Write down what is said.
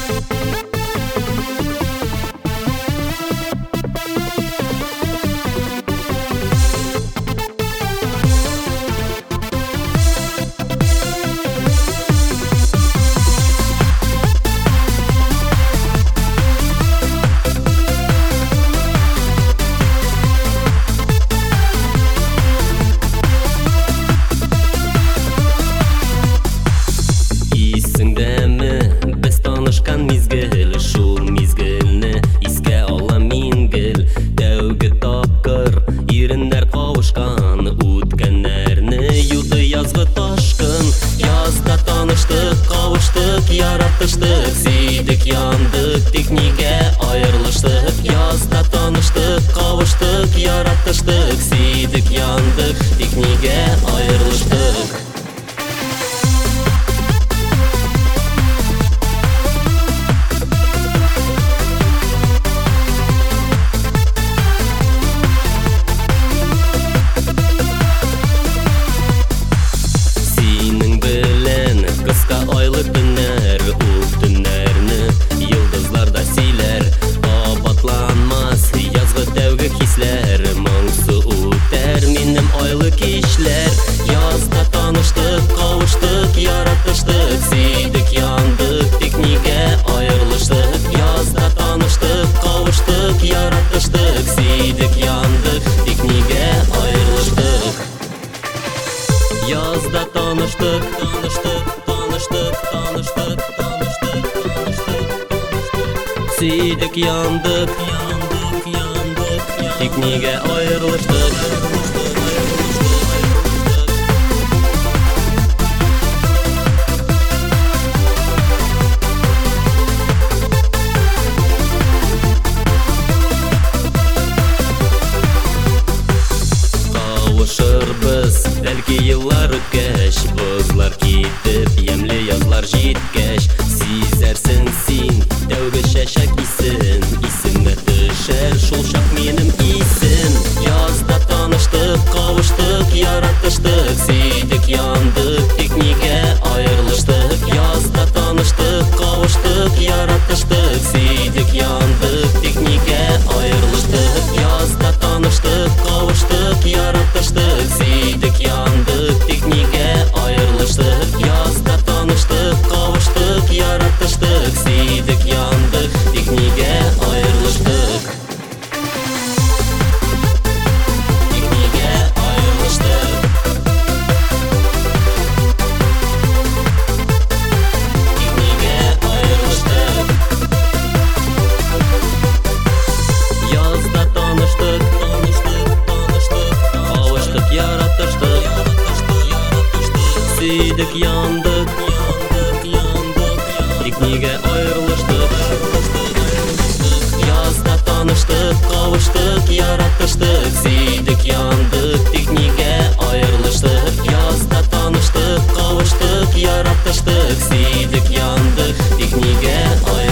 Yaratıştık, siydik, yandık, dik niye ayrılıştık? Yazda tanıştık, kavuştuk, yaratıştık, siydik, yandık, dik niye ayrılıştık? Yazda tanıştık, kavuştuk, yaratıştık, siydik, yandık, dik niye ayrılıştık? Yazda tanıştık, kavuştuk, yaratıştık, siydik, yandık, dik niye ayrılıştık? Yazda tanıştık, siydik, yandık, dik niye ayrılıştık? Kavuşurбыз, belki yıllar ötkeş, buzlar kitip, yemli yazlar jitkeş. Sizersin sin, tövbe şeşek isin, isimne düşer, şul şak menim isim. Yazda tanıştık, kavuştuk, yaratıştık, siydik, yandık, dik niye ayrılıştık? Yazda tanıştık, kavuştuk, yaratıştık, siydik, yandık, dik niye ayrılıştık? Yazda tanıştık, kavuştuk, yaratıştık, siydik, yandık, dik niye ayrılıştık? Yazda tanıştık, kavuştuk, yaratıştık, siydik, yandık, dik niye ayrılıştık? Dik niye ayrılıştık? Dik niye ayrılıştık? Yazda tanıştık, kavuştuk, yaratıştık, siydik, yandık, dik niye ayrılıştık? Yazda tanıştık, kavuştuk, yaratıştık, siydik, yandık, dik niye ayrılıştık? Yazda tanıştık, kavuştuk, yaratıştık, siydik, yandık, dik niye ayrılıştık?